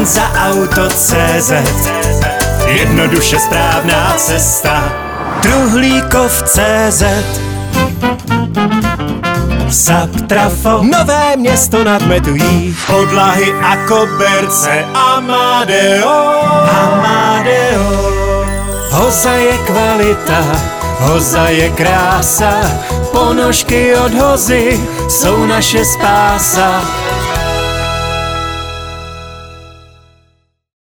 Hanzaauto.cz, jednoduše správná cesta. Truhlíkov.cz, Subtrafo, Nové Město nad Metují, podlahy a koberce Amadeo. Hoza je kvalita, hoza je krása, ponožky od Hozy jsou naše spása.